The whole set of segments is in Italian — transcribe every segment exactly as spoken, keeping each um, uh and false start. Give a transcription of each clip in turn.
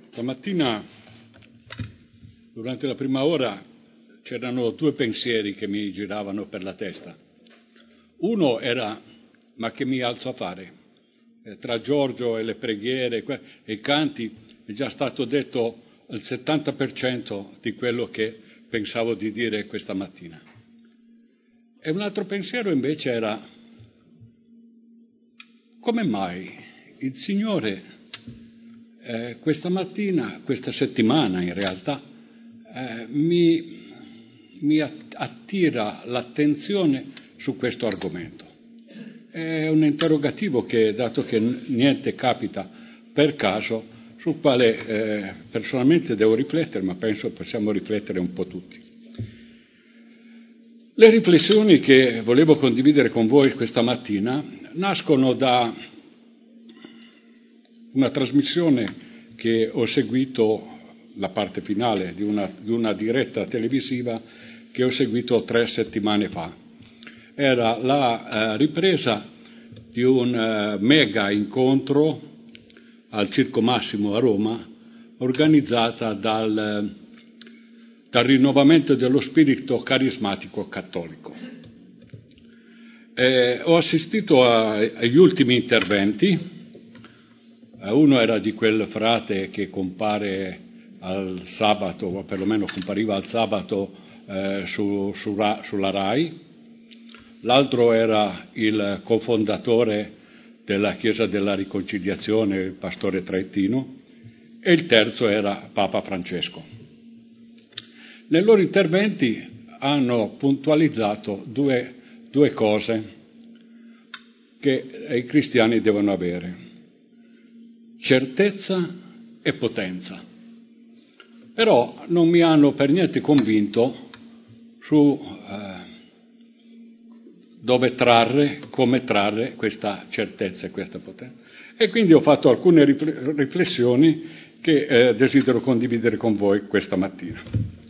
Stamattina, durante la prima ora, c'erano due pensieri che mi giravano per la testa. Uno era, ma che mi alzo a fare? Eh, tra Giorgio e le preghiere e i canti è già stato detto il settanta per cento di quello che pensavo di dire questa mattina. E un altro pensiero invece era, come mai il Signore eh, questa mattina, questa settimana in realtà, eh, mi, mi attira l'attenzione su questo argomento? È un interrogativo che, dato che niente capita per caso, sul quale eh, personalmente devo riflettere, ma penso possiamo riflettere un po' tutti. Le riflessioni che volevo condividere con voi questa mattina nascono da una trasmissione che ho seguito, la parte finale di una, di una diretta televisiva che ho seguito tre settimane fa. Era la eh, ripresa di un eh, mega incontro al Circo Massimo a Roma, organizzata dal, dal rinnovamento dello spirito carismatico cattolico. Eh, ho assistito a, agli ultimi interventi. Uno era di quel frate che compare al sabato, o perlomeno compariva al sabato eh, su, su, sulla Rai. L'altro era il cofondatore della Chiesa della Riconciliazione, il pastore Traettino, e il terzo era Papa Francesco. Nei loro interventi hanno puntualizzato due, due cose che i cristiani devono avere: certezza e potenza. Però non mi hanno per niente convinto su eh, dove trarre, come trarre questa certezza e questa potenza. E quindi ho fatto alcune riflessioni che eh, desidero condividere con voi questa mattina.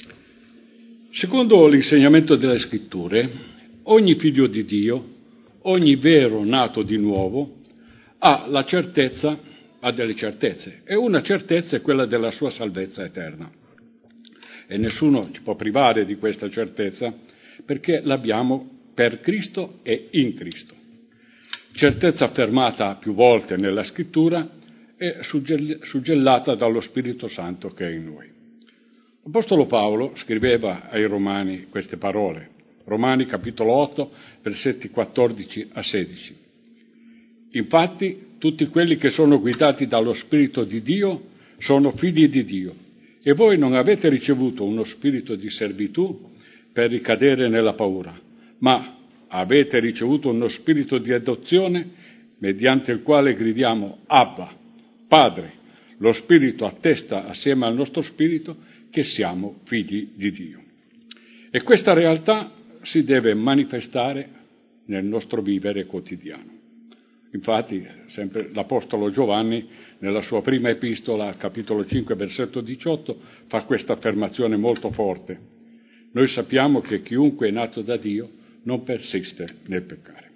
Secondo l'insegnamento delle Scritture, ogni figlio di Dio, ogni vero nato di nuovo, ha la certezza ha delle certezze, e una certezza è quella della sua salvezza eterna. E nessuno ci può privare di questa certezza, perché l'abbiamo per Cristo e in Cristo. Certezza affermata più volte nella Scrittura e suggellata dallo Spirito Santo che è in noi. L'Apostolo Paolo scriveva ai Romani queste parole, Romani capitolo otto, versetti quattordici a sedici. Infatti, tutti quelli che sono guidati dallo Spirito di Dio sono figli di Dio, e voi non avete ricevuto uno spirito di servitù per ricadere nella paura, ma avete ricevuto uno spirito di adozione mediante il quale gridiamo Abba, Padre. Lo Spirito attesta assieme al nostro spirito che siamo figli di Dio. E questa realtà si deve manifestare nel nostro vivere quotidiano. Infatti, sempre l'Apostolo Giovanni, nella sua prima epistola, capitolo cinque, versetto diciotto, fa questa affermazione molto forte. Noi sappiamo che chiunque è nato da Dio non persiste nel peccare.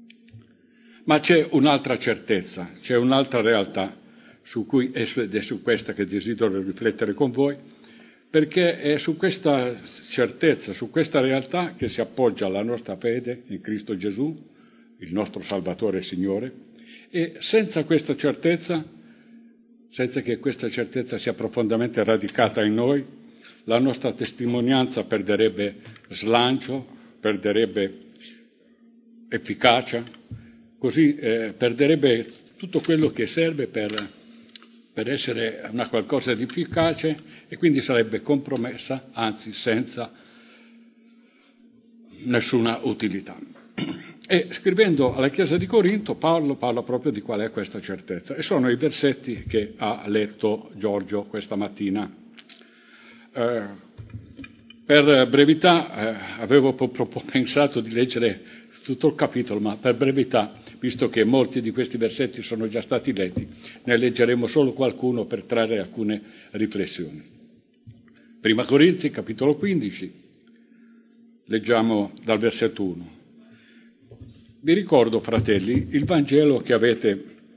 Ma c'è un'altra certezza, c'è un'altra realtà su cui, ed è su questa che desidero riflettere con voi, perché è su questa certezza, su questa realtà che si appoggia la nostra fede in Cristo Gesù, il nostro Salvatore e Signore, e senza questa certezza, senza che questa certezza sia profondamente radicata in noi, la nostra testimonianza perderebbe slancio, perderebbe efficacia, così eh, perderebbe tutto quello che serve per, per essere una qualcosa di efficace, e quindi sarebbe compromessa, anzi senza nessuna utilità. E scrivendo alla Chiesa di Corinto, Paolo parla proprio di qual è questa certezza, e sono i versetti che ha letto Giorgio questa mattina. Eh, per brevità, eh, avevo proprio pensato di leggere tutto il capitolo, ma per brevità, visto che molti di questi versetti sono già stati letti, ne leggeremo solo qualcuno per trarre alcune riflessioni. Prima Corinzi, capitolo quindici, leggiamo dal versetto uno. Vi ricordo, fratelli, il Vangelo che avete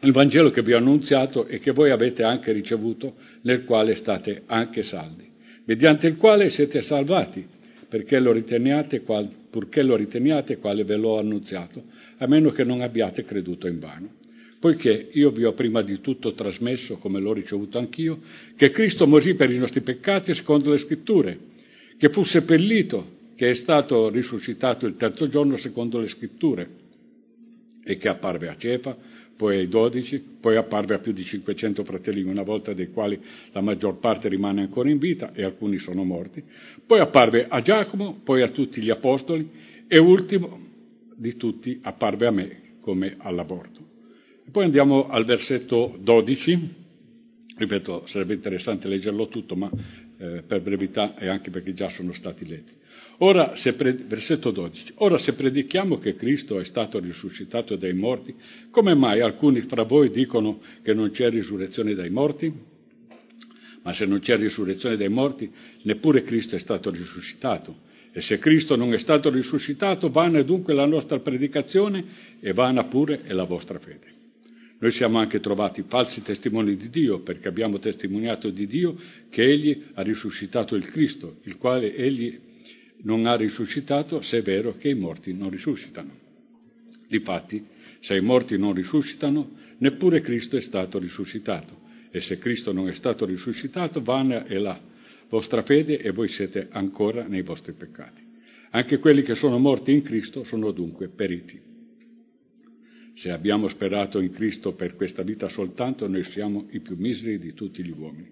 il Vangelo che vi ho annunziato e che voi avete anche ricevuto, nel quale state anche saldi, mediante il quale siete salvati, perché lo riteniate, qual, purché lo riteniate quale ve l'ho annunziato, a meno che non abbiate creduto invano. Poiché io vi ho prima di tutto trasmesso, come l'ho ricevuto anch'io, che Cristo morì per i nostri peccati secondo le Scritture, che fu seppellito, che è stato risuscitato il terzo giorno secondo le Scritture, e che apparve a Cefa, poi ai dodici, poi apparve a più di cinquecento fratelli, una volta dei quali la maggior parte rimane ancora in vita e alcuni sono morti, poi apparve a Giacomo, poi a tutti gli apostoli e ultimo di tutti apparve a me come all'aborto. E poi andiamo al versetto dodici, ripeto, sarebbe interessante leggerlo tutto, ma eh, per brevità e anche perché già sono stati letti. Ora, se pre- versetto dodici. Ora, se predichiamo che Cristo è stato risuscitato dai morti, come mai alcuni fra voi dicono che non c'è risurrezione dai morti? Ma se non c'è risurrezione dai morti, neppure Cristo è stato risuscitato. E se Cristo non è stato risuscitato, vana è dunque la nostra predicazione e vana pure è la vostra fede. Noi siamo anche trovati falsi testimoni di Dio, perché abbiamo testimoniato di Dio che Egli ha risuscitato il Cristo, il quale Egli non ha risuscitato, se è vero che i morti non risuscitano. Difatti, se i morti non risuscitano, neppure Cristo è stato risuscitato. E se Cristo non è stato risuscitato, vana è la vostra fede e voi siete ancora nei vostri peccati. Anche quelli che sono morti in Cristo sono dunque periti. Se abbiamo sperato in Cristo per questa vita soltanto, noi siamo i più miseri di tutti gli uomini.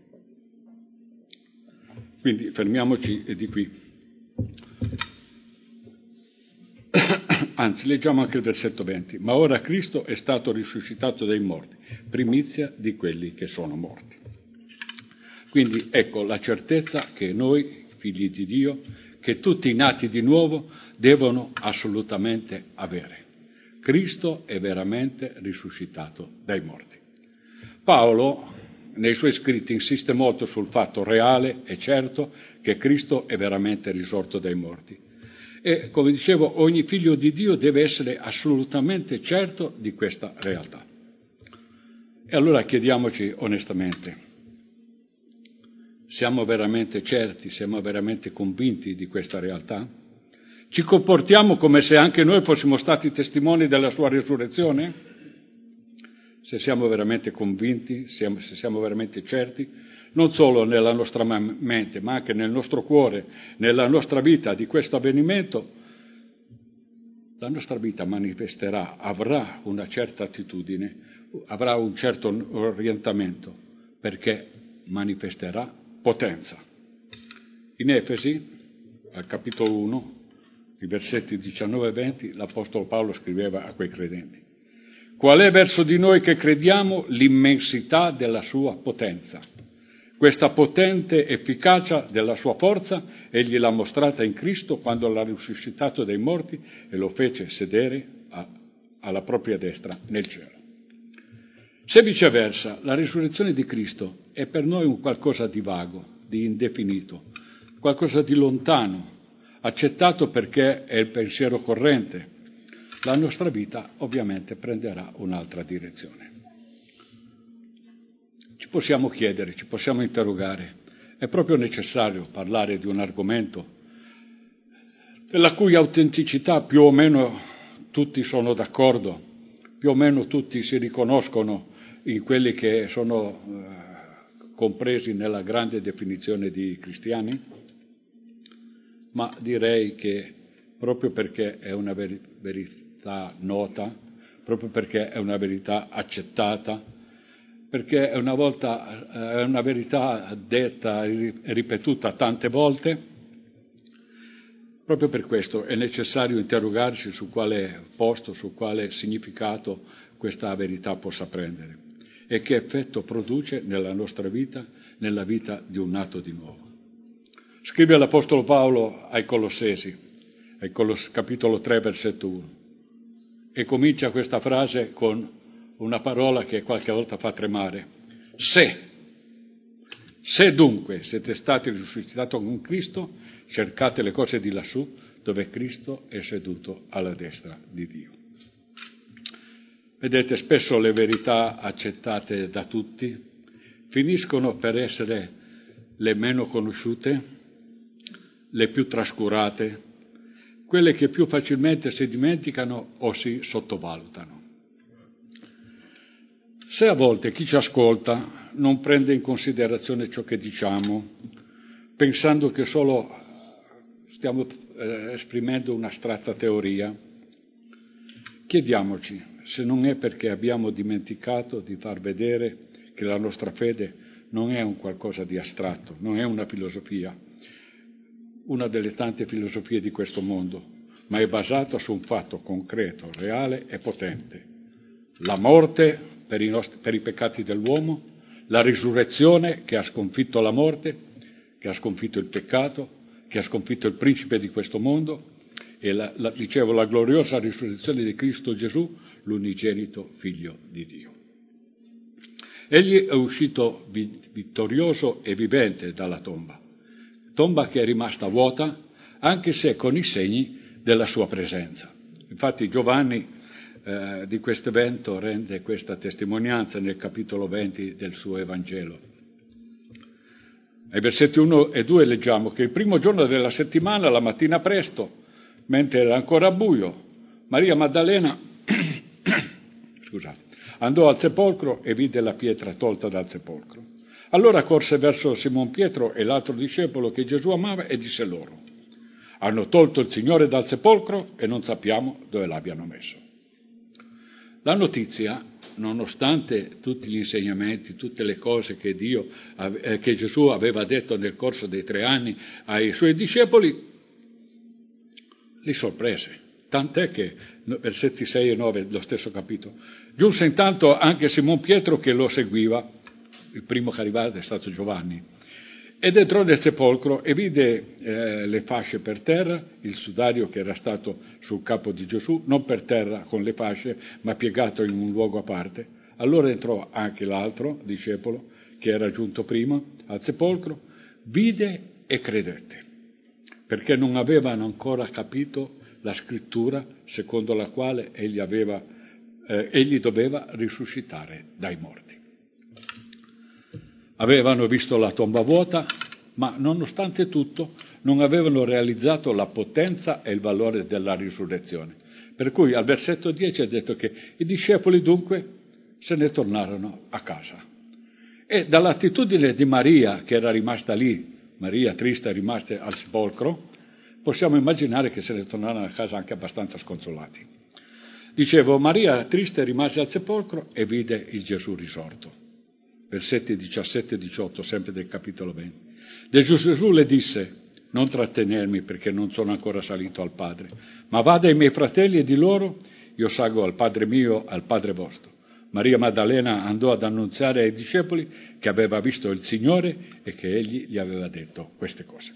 Quindi fermiamoci di qui. Anzi, leggiamo anche il versetto venti. Ma ora Cristo è stato risuscitato dai morti, primizia di quelli che sono morti. Quindi ecco la certezza che noi, figli di Dio, che tutti i nati di nuovo devono assolutamente avere. Cristo è veramente risuscitato dai morti. Paolo, nei suoi scritti, insiste molto sul fatto reale e certo che Cristo è veramente risorto dai morti. E, come dicevo, ogni figlio di Dio deve essere assolutamente certo di questa realtà. E allora chiediamoci onestamente, siamo veramente certi, siamo veramente convinti di questa realtà? Ci comportiamo come se anche noi fossimo stati testimoni della sua risurrezione? Se siamo veramente convinti, se siamo veramente certi, non solo nella nostra mente, ma anche nel nostro cuore, nella nostra vita di questo avvenimento, la nostra vita manifesterà, avrà una certa attitudine, avrà un certo orientamento, perché manifesterà potenza. In Efesi, al capitolo uno, i versetti diciannove e venti, l'Apostolo Paolo scriveva a quei credenti: qual è verso di noi che crediamo l'immensità della sua potenza? Questa potente efficacia della sua forza egli l'ha mostrata in Cristo quando l'ha risuscitato dai morti e lo fece sedere a, alla propria destra nel cielo. Se viceversa la risurrezione di Cristo è per noi un qualcosa di vago, di indefinito, qualcosa di lontano, accettato perché è il pensiero corrente, la nostra vita ovviamente prenderà un'altra direzione. Ci possiamo chiedere, ci possiamo interrogare, è proprio necessario parlare di un argomento della cui autenticità più o meno tutti sono d'accordo, più o meno tutti si riconoscono in quelli che sono eh, compresi nella grande definizione di cristiani? Ma direi che proprio perché è una veri- verità nota, proprio perché è una verità accettata, perché è una volta è una verità detta e ripetuta tante volte, proprio per questo è necessario interrogarsi su quale posto, su quale significato questa verità possa prendere e che effetto produce nella nostra vita, nella vita di un nato di nuovo. Scrive l'Apostolo Paolo ai Colossesi, ai Coloss- capitolo tre, versetto uno, e comincia questa frase con una parola che qualche volta fa tremare. Se, se dunque siete stati risuscitati con Cristo, cercate le cose di lassù, dove Cristo è seduto alla destra di Dio. Vedete, spesso le verità accettate da tutti finiscono per essere le meno conosciute, le più trascurate, quelle che più facilmente si dimenticano o si sottovalutano. Se a volte chi ci ascolta non prende in considerazione ciò che diciamo, pensando che solo stiamo eh, esprimendo un'astratta teoria, chiediamoci se non è perché abbiamo dimenticato di far vedere che la nostra fede non è un qualcosa di astratto, non è una filosofia, una delle tante filosofie di questo mondo, ma è basata su un fatto concreto, reale e potente. La morte per i, nostri, per i peccati dell'uomo, la risurrezione che ha sconfitto la morte, che ha sconfitto il peccato, che ha sconfitto il principe di questo mondo, e la, la, dicevo, la gloriosa risurrezione di Cristo Gesù, l'unigenito Figlio di Dio. Egli è uscito vittorioso e vivente dalla tomba, tomba che è rimasta vuota, anche se con i segni della sua presenza. Infatti Giovanni eh, di questo evento rende questa testimonianza nel capitolo venti del suo Evangelo. Ai versetti uno e due leggiamo che il primo giorno della settimana, la mattina presto, mentre era ancora buio, Maria Maddalena scusate, andò al sepolcro e vide la pietra tolta dal sepolcro. Allora corse verso Simon Pietro e l'altro discepolo che Gesù amava e disse loro: hanno tolto il Signore dal sepolcro e non sappiamo dove l'abbiano messo. La notizia, nonostante tutti gli insegnamenti, tutte le cose che Dio, eh, che Gesù aveva detto nel corso dei tre anni ai suoi discepoli, li sorprese. Tant'è che, versetti sei e nove, lo stesso capitolo, giunse intanto anche Simon Pietro che lo seguiva, il primo che arrivava è stato Giovanni, ed entrò nel sepolcro e vide eh, le fasce per terra, il sudario che era stato sul capo di Gesù, non per terra con le fasce, ma piegato in un luogo a parte. Allora entrò anche l'altro discepolo, che era giunto prima al sepolcro, vide e credette, perché non avevano ancora capito la scrittura secondo la quale egli, aveva, eh, egli doveva risuscitare dai morti. Avevano visto la tomba vuota, ma nonostante tutto non avevano realizzato la potenza e il valore della risurrezione. Per cui al versetto dieci è detto che i discepoli dunque se ne tornarono a casa. E dall'attitudine di Maria, che era rimasta lì, Maria triste rimasta al sepolcro, possiamo immaginare che se ne tornarono a casa anche abbastanza sconsolati. Dicevo, Maria triste rimase al sepolcro e vide il Gesù risorto. Versetti diciassette e diciotto, sempre del capitolo venti. De Gesù le disse: non trattenermi perché non sono ancora salito al Padre, ma vada ai miei fratelli e di loro: io salgo al Padre mio, al Padre vostro. Maria Maddalena andò ad annunziare ai discepoli che aveva visto il Signore e che egli gli aveva detto queste cose.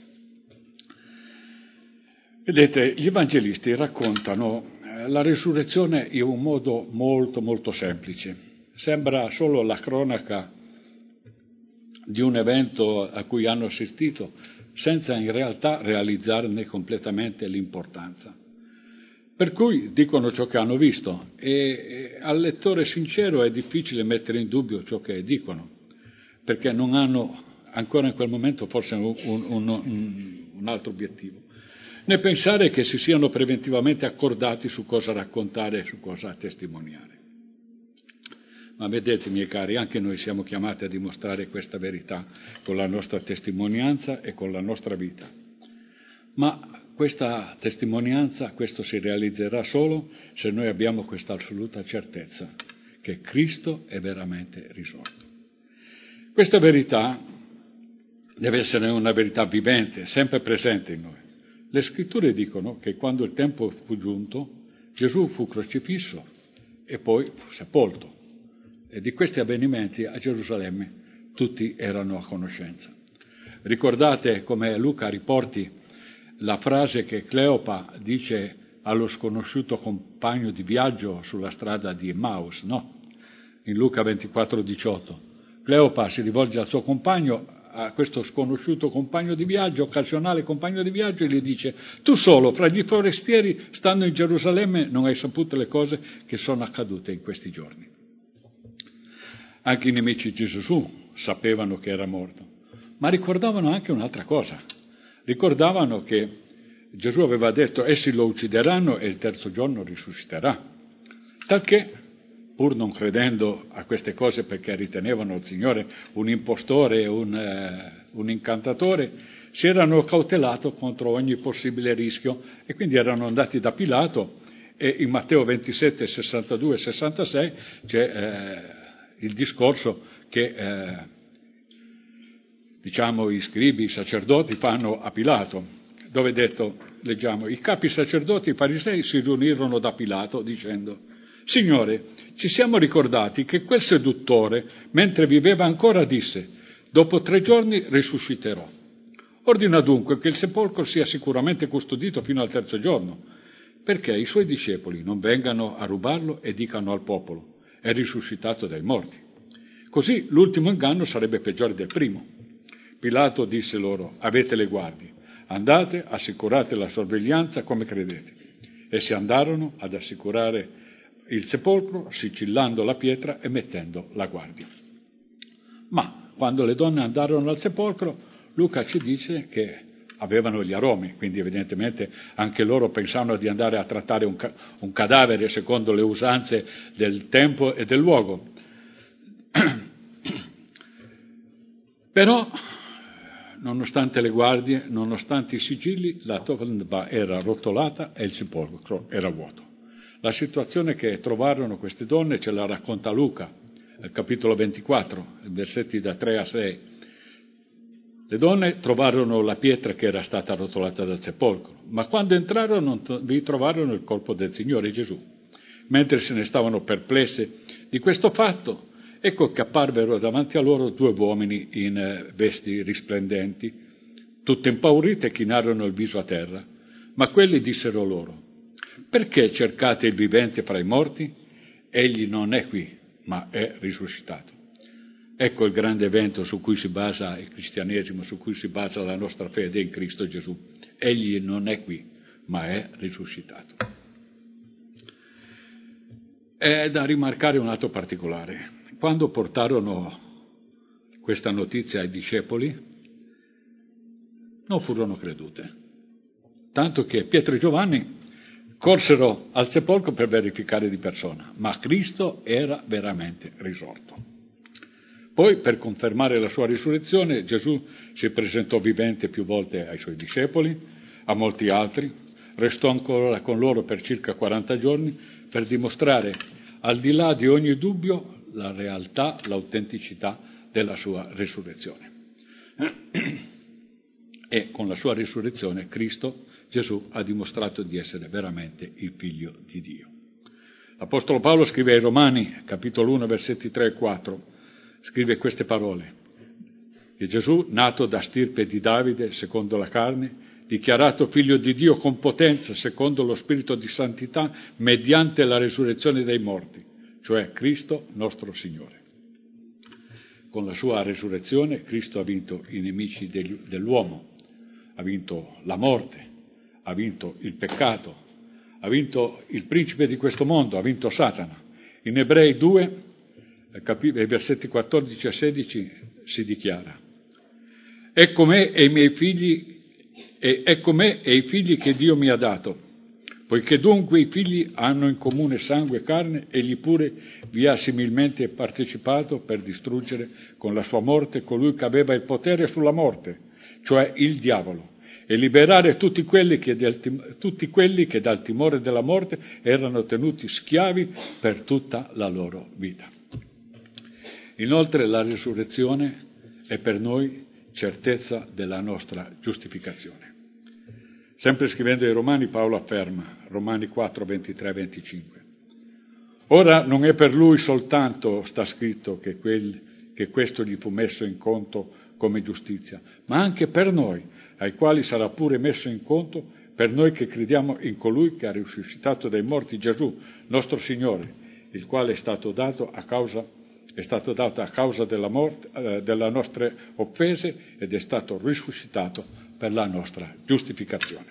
Vedete, gli evangelisti raccontano la risurrezione in un modo molto molto semplice. Sembra solo la cronaca di un evento a cui hanno assistito, senza in realtà realizzarne completamente l'importanza. Per cui dicono ciò che hanno visto e al lettore sincero è difficile mettere in dubbio ciò che dicono, perché non hanno ancora in quel momento forse un, un, un, un altro obiettivo, né pensare che si siano preventivamente accordati su cosa raccontare e su cosa testimoniare. Ma vedete, miei cari, anche noi siamo chiamati a dimostrare questa verità con la nostra testimonianza e con la nostra vita. Ma questa testimonianza, questo si realizzerà solo se noi abbiamo questa assoluta certezza che Cristo è veramente risorto. Questa verità deve essere una verità vivente, sempre presente in noi. Le scritture dicono che quando il tempo fu giunto, Gesù fu crocifisso e poi fu sepolto. E di questi avvenimenti a Gerusalemme tutti erano a conoscenza. Ricordate come Luca riporti la frase che Cleopa dice allo sconosciuto compagno di viaggio sulla strada di Emmaus, no? In Luca ventiquattro diciotto. Cleopa si rivolge al suo compagno a questo sconosciuto compagno di viaggio, occasionale compagno di viaggio, e gli dice: tu solo, fra gli forestieri, stando in Gerusalemme, non hai saputo le cose che sono accadute in questi giorni. Anche i nemici di Gesù sapevano che era morto, ma ricordavano anche un'altra cosa. Ricordavano che Gesù aveva detto: essi lo uccideranno e il terzo giorno risusciterà. Talché, pur non credendo a queste cose perché ritenevano il Signore un impostore, un, eh, un incantatore, si erano cautelato contro ogni possibile rischio e quindi erano andati da Pilato, e in Matteo ventisette, sessantadue e sessantasei c'è eh, il discorso che eh, diciamo i scribi, i sacerdoti fanno a Pilato, dove è detto, leggiamo: i capi sacerdoti e i farisei si riunirono da Pilato dicendo: Signore, ci siamo ricordati che quel seduttore, mentre viveva ancora, disse: dopo tre giorni risusciterò. Ordina dunque che il sepolcro sia sicuramente custodito fino al terzo giorno, perché i suoi discepoli non vengano a rubarlo e dicano al popolo: è risuscitato dai morti. Così l'ultimo inganno sarebbe peggiore del primo. Pilato disse loro: avete le guardie, andate, assicurate la sorveglianza come credete. Essi andarono ad assicurare il sepolcro, sigillando la pietra e mettendo la guardia. Ma quando le donne andarono al sepolcro, Luca ci dice che avevano gli aromi, quindi evidentemente anche loro pensavano di andare a trattare un, ca- un cadavere secondo le usanze del tempo e del luogo. Però, nonostante le guardie, nonostante i sigilli, la tomba era rotolata e il sepolcro era vuoto. La situazione che trovarono queste donne ce la racconta Luca, al capitolo ventiquattro, versetti da tre a sei. Le donne trovarono la pietra che era stata rotolata dal sepolcro, ma quando entrarono vi trovarono il corpo del Signore Gesù. Mentre se ne stavano perplesse di questo fatto, ecco che apparvero davanti a loro due uomini in vesti risplendenti. Tutte impaurite chinarono il viso a terra, ma quelli dissero loro: perché cercate il vivente fra i morti? Egli non è qui, ma è risuscitato. Ecco il grande evento su cui si basa il cristianesimo, su cui si basa la nostra fede in Cristo Gesù. Egli non è qui, ma è risuscitato. È da rimarcare un altro particolare. Quando portarono questa notizia ai discepoli, non furono credute, tanto che Pietro e Giovanni corsero al sepolcro per verificare di persona, ma Cristo era veramente risorto. Poi, per confermare la sua risurrezione, Gesù si presentò vivente più volte ai suoi discepoli, a molti altri, restò ancora con loro per circa quaranta giorni per dimostrare, al di là di ogni dubbio, la realtà, l'autenticità della sua risurrezione. E con la sua risurrezione Cristo, Gesù, ha dimostrato di essere veramente il Figlio di Dio. L'Apostolo Paolo scrive ai Romani, capitolo uno, versetti tre e quattro, scrive queste parole: che Gesù, nato da stirpe di Davide, secondo la carne, dichiarato Figlio di Dio con potenza, secondo lo Spirito di santità, mediante la resurrezione dei morti, cioè Cristo nostro Signore. Con la sua resurrezione Cristo ha vinto i nemici degli, dell'uomo, ha vinto la morte, ha vinto il peccato, ha vinto il principe di questo mondo, ha vinto Satana. In Ebrei due, versetti quattordici a sedici, si dichiara: ecco me e i miei figli, e ecco me e i figli che Dio mi ha dato. Poiché dunque i figli hanno in comune sangue e carne, egli pure vi ha similmente partecipato per distruggere con la sua morte colui che aveva il potere sulla morte, cioè il diavolo, e liberare tutti quelli che, del, tutti quelli che dal timore della morte erano tenuti schiavi per tutta la loro vita. Inoltre la risurrezione è per noi certezza della nostra giustificazione. Sempre scrivendo ai Romani, Paolo afferma, Romani quattro, ventitré venticinque, ora non è per lui soltanto, sta scritto, che, quel, che questo gli fu messo in conto come giustizia, ma anche per noi, ai quali sarà pure messo in conto, per noi che crediamo in colui che ha risuscitato dai morti, Gesù, nostro Signore, il quale è stato dato a causa è stato dato a causa della, morte, eh, delle nostre offese ed è stato risuscitato per la nostra giustificazione.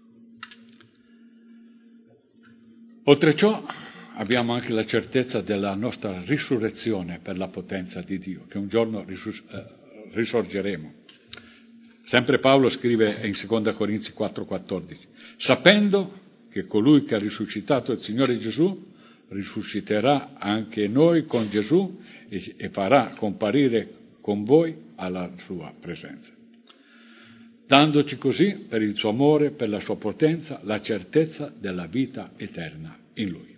Oltre ciò abbiamo anche la certezza della nostra risurrezione per la potenza di Dio, che un giorno risus- eh, risorgeremo. Sempre Paolo scrive in seconda Corinzi quattro quattordici, sapendo che colui che ha risuscitato il Signore Gesù risusciterà anche noi con Gesù e, e farà comparire con voi alla sua presenza, dandoci così, per il suo amore, per la sua potenza, la certezza della vita eterna in Lui.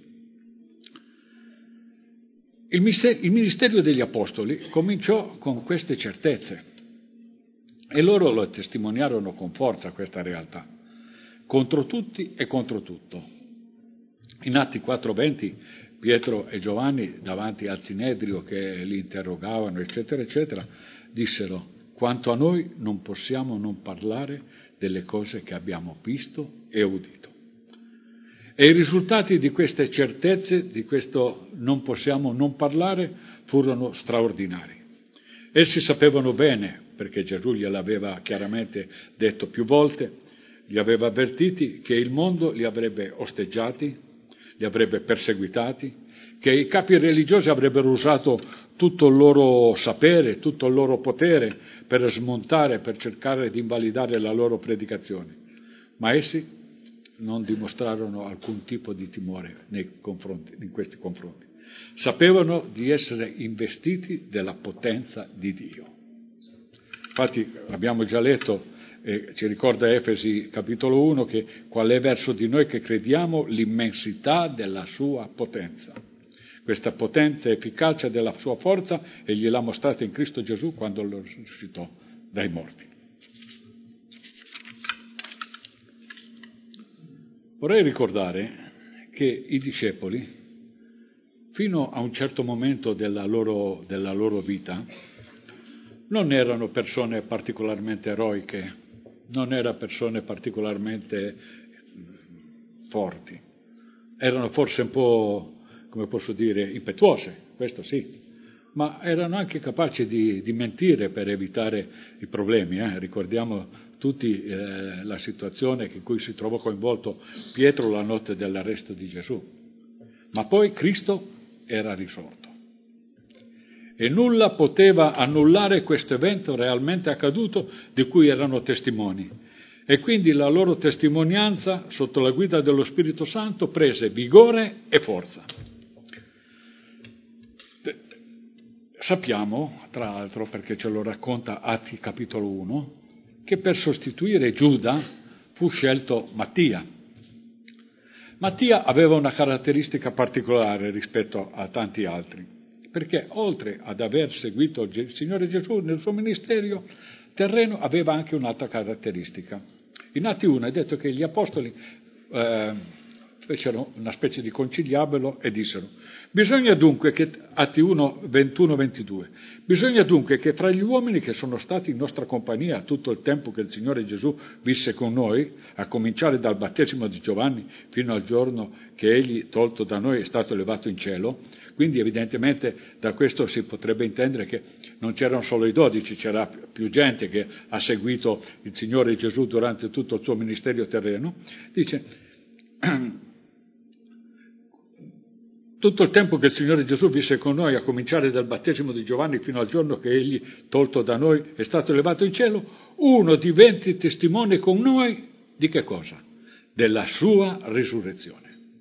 Il ministero degli Apostoli cominciò con queste certezze e loro lo testimoniarono con forza questa realtà, contro tutti e contro tutto. In Atti quattro venti Pietro e Giovanni, davanti al Sinedrio che li interrogavano, eccetera, eccetera, dissero: quanto a noi non possiamo non parlare delle cose che abbiamo visto e udito. E i risultati di queste certezze, di questo non possiamo non parlare, furono straordinari. Essi sapevano bene, perché Gesù gliel'aveva chiaramente detto più volte, li aveva avvertiti che il mondo li avrebbe osteggiati, li avrebbe perseguitati, che i capi religiosi avrebbero usato tutto il loro sapere, tutto il loro potere per smontare, per cercare di invalidare la loro predicazione. Ma essi non dimostrarono alcun tipo di timore nei confronti, in questi confronti. Sapevano di essere investiti della potenza di Dio. Infatti abbiamo già letto, eh, ci ricorda Efesi capitolo uno, che qual è verso di noi che crediamo l'immensità della sua potenza. Questa potenza e efficacia della sua forza egli l'ha mostrata in Cristo Gesù quando lo risuscitò dai morti. Vorrei ricordare che i discepoli, fino a un certo momento della loro, della loro vita, non erano persone particolarmente eroiche, non erano persone particolarmente forti, erano forse un po', come posso dire, impetuose, questo sì, ma erano anche capaci di, di mentire per evitare i problemi. Eh? Ricordiamo tutti eh, la situazione in cui si trovò coinvolto Pietro la notte dell'arresto di Gesù. Ma poi Cristo era risorto. E nulla poteva annullare questo evento realmente accaduto di cui erano testimoni. E quindi la loro testimonianza, sotto la guida dello Spirito Santo, prese vigore e forza. Sappiamo, tra l'altro, perché ce lo racconta Atti capitolo uno, che per sostituire Giuda fu scelto Mattia. Mattia aveva una caratteristica particolare rispetto a tanti altri, perché oltre ad aver seguito il Signore Gesù nel suo ministero terreno, aveva anche un'altra caratteristica. In Atti uno è detto che gli apostoli eh, fecero una specie di conciliabolo e dissero: bisogna dunque che, Atti uno, ventuno ventidue, bisogna dunque che fra gli uomini che sono stati in nostra compagnia tutto il tempo che il Signore Gesù visse con noi, a cominciare dal battesimo di Giovanni fino al giorno che egli, tolto da noi, è stato elevato in cielo. Quindi evidentemente da questo si potrebbe intendere che non c'erano solo i dodici, c'era più gente che ha seguito il Signore Gesù durante tutto il suo ministero terreno. Dice: tutto il tempo che il Signore Gesù visse con noi, a cominciare dal battesimo di Giovanni fino al giorno che egli, tolto da noi, è stato elevato in cielo, uno diventi testimone con noi di che cosa? Della sua risurrezione.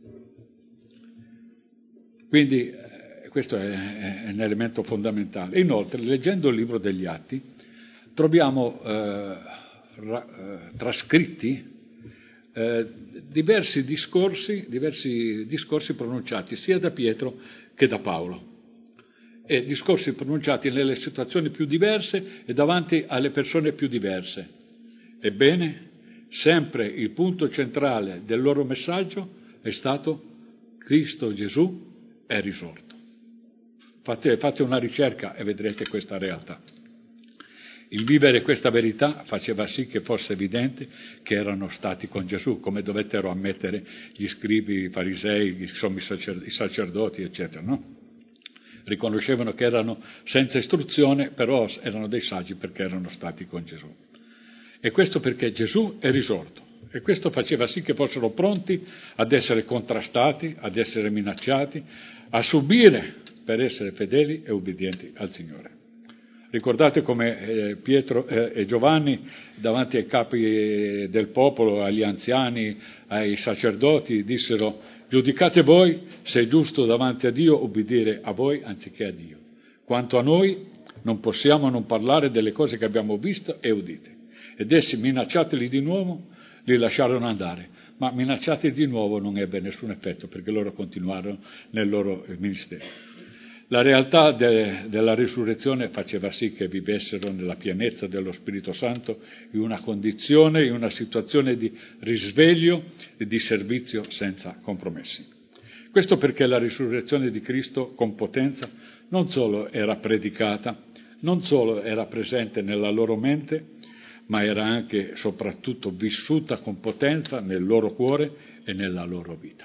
Quindi eh, questo è, è un elemento fondamentale. Inoltre, leggendo il libro degli Atti, troviamo eh, ra, eh, trascritti Eh, diversi discorsi, diversi discorsi pronunciati sia da Pietro che da Paolo, e discorsi pronunciati nelle situazioni più diverse e davanti alle persone più diverse. Ebbene, sempre il punto centrale del loro messaggio è stato: Cristo Gesù è risorto. Fate, fate una ricerca e vedrete questa realtà. Il vivere questa verità faceva sì che fosse evidente che erano stati con Gesù, come dovettero ammettere gli scribi, i farisei, i sacerdoti, eccetera, no? Riconoscevano che erano senza istruzione, però erano dei saggi perché erano stati con Gesù. E questo perché Gesù è risorto. E questo faceva sì che fossero pronti ad essere contrastati, ad essere minacciati, a subire per essere fedeli e ubbidienti al Signore. Ricordate come eh, Pietro eh, e Giovanni davanti ai capi del popolo, agli anziani, ai sacerdoti, dissero: giudicate voi se è giusto davanti a Dio ubbidire a voi anziché a Dio. Quanto a noi non possiamo non parlare delle cose che abbiamo visto e udite. Ed essi, minacciateli di nuovo, li lasciarono andare, ma minacciati di nuovo non ebbe nessun effetto perché loro continuarono nel loro ministero. La realtà de, della risurrezione faceva sì che vivessero nella pienezza dello Spirito Santo in una condizione, in una situazione di risveglio e di servizio senza compromessi. Questo perché la risurrezione di Cristo con potenza non solo era predicata, non solo era presente nella loro mente, ma era anche soprattutto vissuta con potenza nel loro cuore e nella loro vita.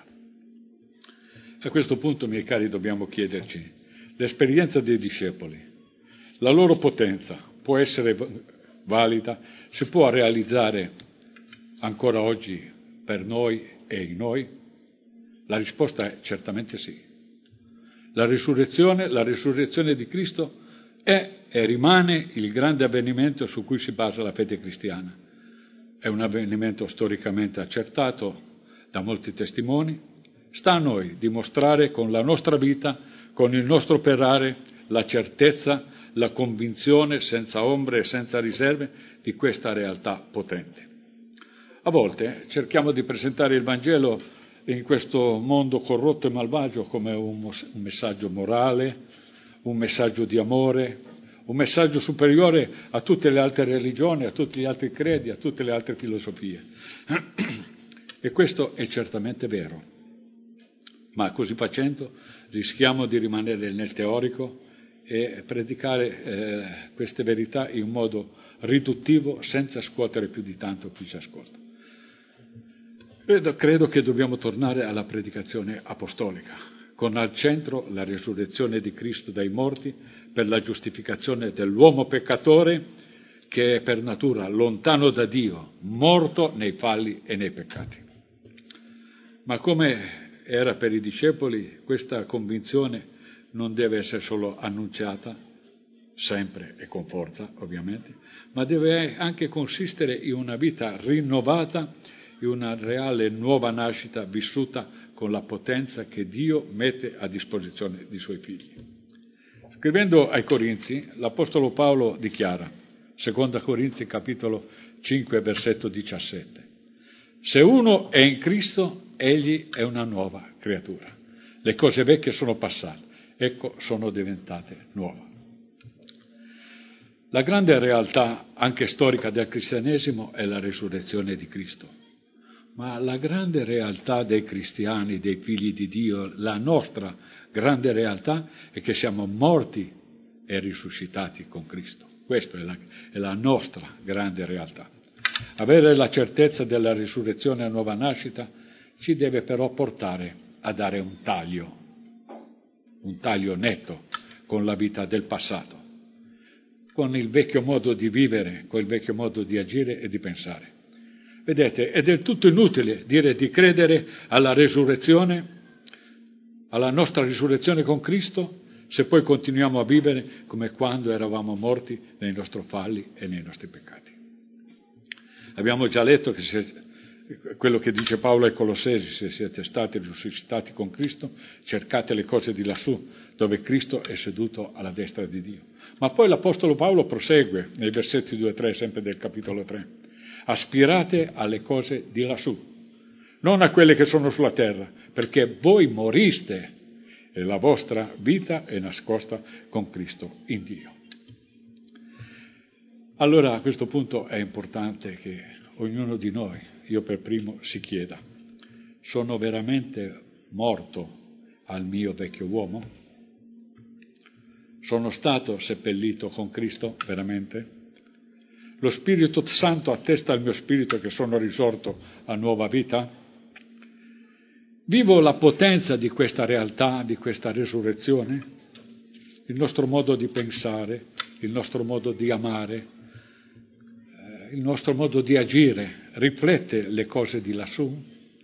A questo punto, miei cari, dobbiamo chiederci: l'esperienza dei discepoli, la loro potenza può essere valida, si può realizzare ancora oggi per noi e in noi? La risposta è certamente sì. La risurrezione, la risurrezione di Cristo è e rimane il grande avvenimento su cui si basa la fede cristiana. È un avvenimento storicamente accertato da molti testimoni. Sta a noi dimostrare con la nostra vita, con il nostro operare, la certezza, la convinzione senza ombre e senza riserve di questa realtà potente. A volte cerchiamo di presentare il Vangelo in questo mondo corrotto e malvagio come un, un messaggio morale, un messaggio di amore, un messaggio superiore a tutte le altre religioni, a tutti gli altri credi, a tutte le altre filosofie. E questo è certamente vero. Ma così facendo rischiamo di rimanere nel teorico e predicare eh, queste verità in modo riduttivo senza scuotere più di tanto chi ci ascolta. Credo, credo che dobbiamo tornare alla predicazione apostolica, con al centro la risurrezione di Cristo dai morti per la giustificazione dell'uomo peccatore che è per natura lontano da Dio, morto nei falli e nei peccati. Ma come era per i discepoli, questa convinzione non deve essere solo annunciata, sempre e con forza ovviamente, ma deve anche consistere in una vita rinnovata, in una reale nuova nascita vissuta con la potenza che Dio mette a disposizione dei suoi figli. Scrivendo ai Corinzi, l'Apostolo Paolo dichiara, seconda Corinzi capitolo cinque versetto diciassette, se uno è in Cristo, egli è una nuova creatura. Le cose vecchie sono passate, ecco sono diventate nuove. La grande realtà, anche storica, del cristianesimo è la risurrezione di Cristo. Ma la grande realtà dei cristiani, dei figli di Dio, la nostra grande realtà è che siamo morti e risuscitati con Cristo. Questa è la, è la nostra grande realtà. Avere la certezza della risurrezione a nuova nascita ci deve però portare a dare un taglio, un taglio netto con la vita del passato, con il vecchio modo di vivere, con il vecchio modo di agire e di pensare. Vedete, è del tutto inutile dire di credere alla risurrezione, alla nostra risurrezione con Cristo, se poi continuiamo a vivere come quando eravamo morti nei nostri falli e nei nostri peccati. Abbiamo già letto che se, quello che dice Paolo ai Colossesi, se siete stati risuscitati con Cristo, cercate le cose di lassù, dove Cristo è seduto alla destra di Dio. Ma poi l'Apostolo Paolo prosegue nei versetti due e tre, sempre del capitolo tre. Aspirate alle cose di lassù, non a quelle che sono sulla terra, perché voi moriste e la vostra vita è nascosta con Cristo in Dio. Allora a questo punto è importante che ognuno di noi, io per primo, si chieda: sono veramente morto al mio vecchio uomo? Sono stato seppellito con Cristo veramente? Lo Spirito Santo attesta al mio spirito che sono risorto a nuova vita? Vivo la potenza di questa realtà, di questa risurrezione? il nostro modo di pensare, il nostro modo di amare, eh, il nostro modo di agire riflette le cose di lassù?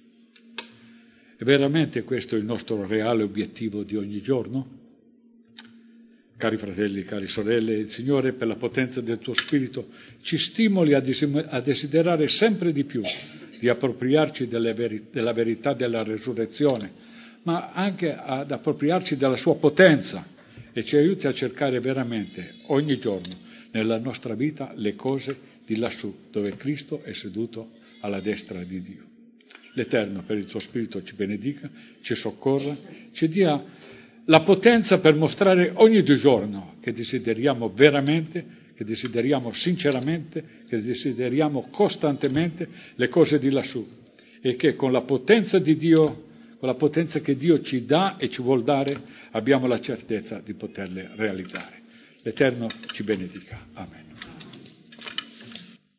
E veramente questo è il nostro reale obiettivo di ogni giorno? Cari fratelli, cari sorelle, il Signore, per la potenza del tuo Spirito, ci stimoli a, desim- a desiderare sempre di più di appropriarci delle veri- della verità della resurrezione, ma anche ad appropriarci della sua potenza, e ci aiuti a cercare veramente ogni giorno nella nostra vita le cose di lassù, dove Cristo è seduto alla destra di Dio. L'Eterno, per il suo Spirito, ci benedica, ci soccorra, ci dia la potenza per mostrare ogni giorno che desideriamo veramente, che desideriamo sinceramente, che desideriamo costantemente le cose di lassù, e che con la potenza di Dio, con la potenza che Dio ci dà e ci vuol dare, abbiamo la certezza di poterle realizzare. L'Eterno ci benedica. Amen.